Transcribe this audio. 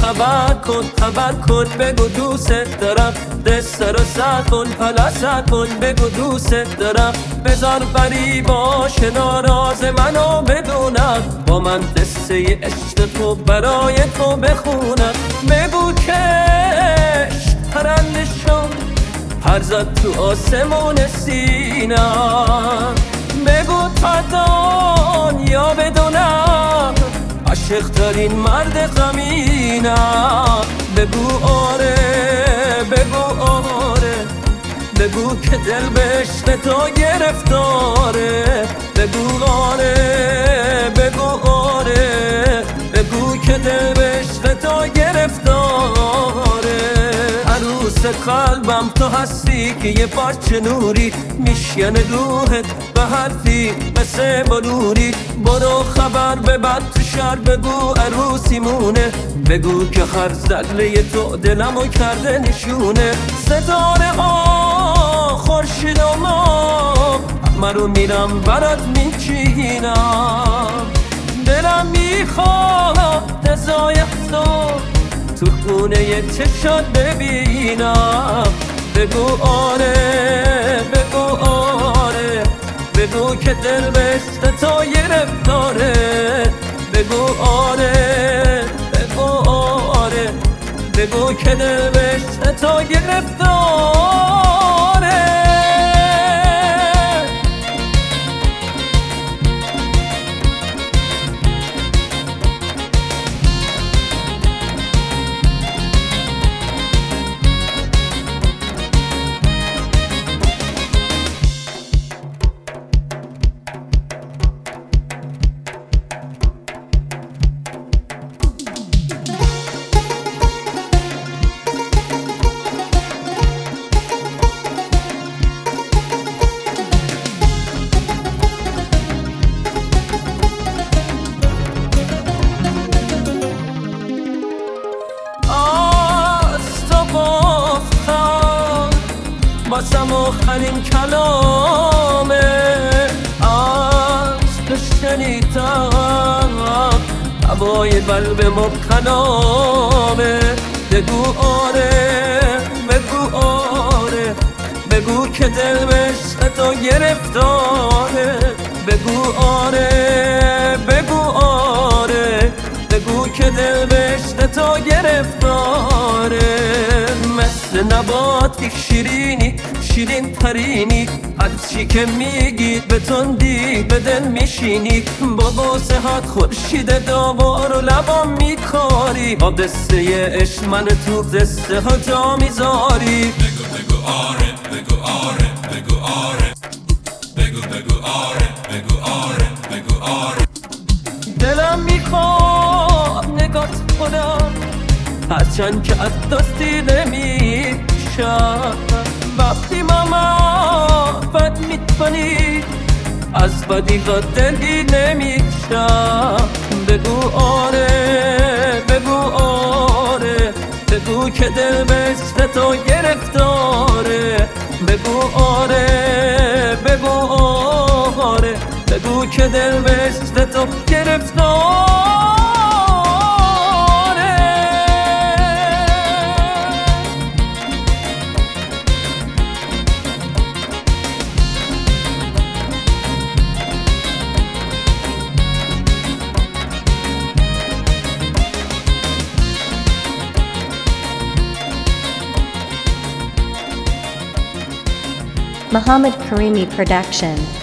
خبر کن بگو دوست دارم، دست رو سر کن حالا سر کن بگو دوست دارم. بذار بری باشه ناراض منو بدونم، با من قصه عشق تو برای تو بخونم. بگو کش پرنده شد پر زد تو آسمون سینم، بگو تا دنیا بدونم عاشق ترین مرد زمینم. بگو آره بگو آره، بگو که دل به عشق تو گرفتاره. بگو آره بگو آره، بگو که دل به عشق تو گرفتاره. عروس قلبم تو هستی که یه پارچه نوری میشکنه روحت به حرفی مثل بلوری. برو خبر ببر تو شهر بگو عروسی مونه، بگو که هر ذره تو دلمو کرده نشونه. ستاره ها خورشید و ماه من رو میرم برات میچینم، دلم میخواد رضای تو تو خونه چشات ببینم. بگو آره بگو آره، بگو که دل به عشق تو گرفتاره. بگو آره بگو آره، بگو که دل به عشق تو گرفتاره. واسم آخرین کلامه، از تو شنیدم هوای قلب مبتلامه. بگو آره بگو آره، بگو که دل به عشق تو گرفتاره. بگو آره بگو آره، بگو که دل به عشق تو گرفتاره. مثل نباتی شیرینی شیرین ترینی، هر چی که میگی به تندی به دل میشینی. با بوسهات خورشید دوبار و لبام میکاری، با دسته عشق من تو دسته ها جا میذاری. بگو بگو آره بگو آره بگو آره، بگو بگو آره بگو آره بگو آره. دلم میخواد نگات کنم هرچند که از دستی نمیشم. وقتی ماما بد میکنی از بدی و دلی نمیشم. بگو آره بگو آره، بگو که دل به عشق تو گرفتاره. بگو آره بگو آره، بگو که دل به عشق تو گرفتاره. Muhammad Karimi Production.